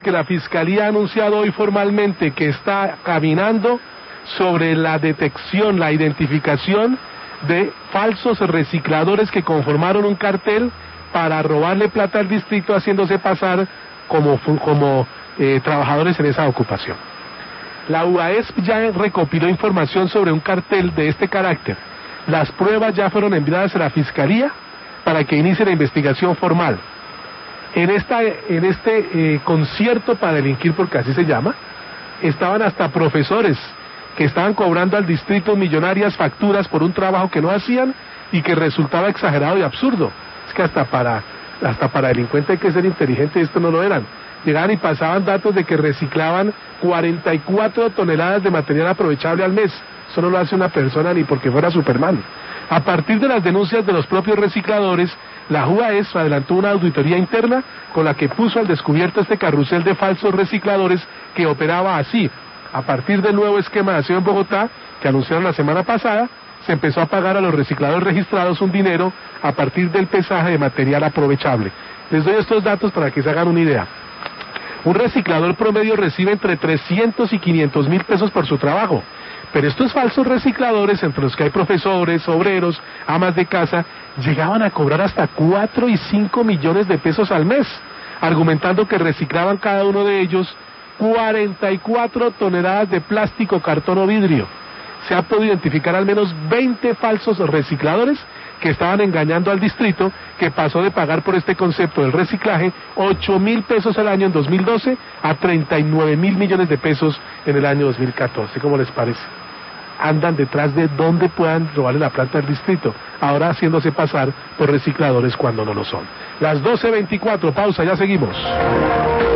que la Fiscalía ha anunciado hoy formalmente que está caminando sobre la detección, la identificación de falsos recicladores que conformaron un cartel para robarle plata al distrito haciéndose pasar como trabajadores en esa ocupación. La UAESP ya recopiló información sobre un cartel de este carácter. Las pruebas ya fueron enviadas a la Fiscalía para que inicie la investigación formal. En este concierto para delinquir, porque así se llama, estaban hasta profesores que estaban cobrando al distrito millonarias facturas por un trabajo que no hacían y que resultaba exagerado y absurdo. Es que hasta para delincuente hay que ser inteligente, y esto no lo eran. Llegaban y pasaban datos de que reciclaban 44 toneladas de material aprovechable al mes. Eso no lo hace una persona ni porque fuera Superman. A partir de las denuncias de los propios recicladores, la UAESP adelantó una auditoría interna con la que puso al descubierto este carrusel de falsos recicladores que operaba así. A partir del nuevo esquema de acción en Bogotá, que anunciaron la semana pasada, se empezó a pagar a los recicladores registrados un dinero a partir del pesaje de material aprovechable. Les doy estos datos para que se hagan una idea. Un reciclador promedio recibe entre 300 y 500 mil pesos por su trabajo. Pero estos falsos recicladores, entre los que hay profesores, obreros, amas de casa, llegaban a cobrar hasta 4 y 5 millones de pesos al mes, argumentando que reciclaban cada uno de ellos 44 toneladas de plástico, cartón o vidrio. Se ha podido identificar al menos 20 falsos recicladores que estaban engañando al distrito, que pasó de pagar por este concepto del reciclaje 8.000 pesos al año en 2012 a 39.000 millones de pesos en el año 2014. ¿Cómo les parece? Andan detrás de donde puedan robarle la plata al distrito, ahora haciéndose pasar por recicladores cuando no lo son. Las 12:24, pausa, ya seguimos.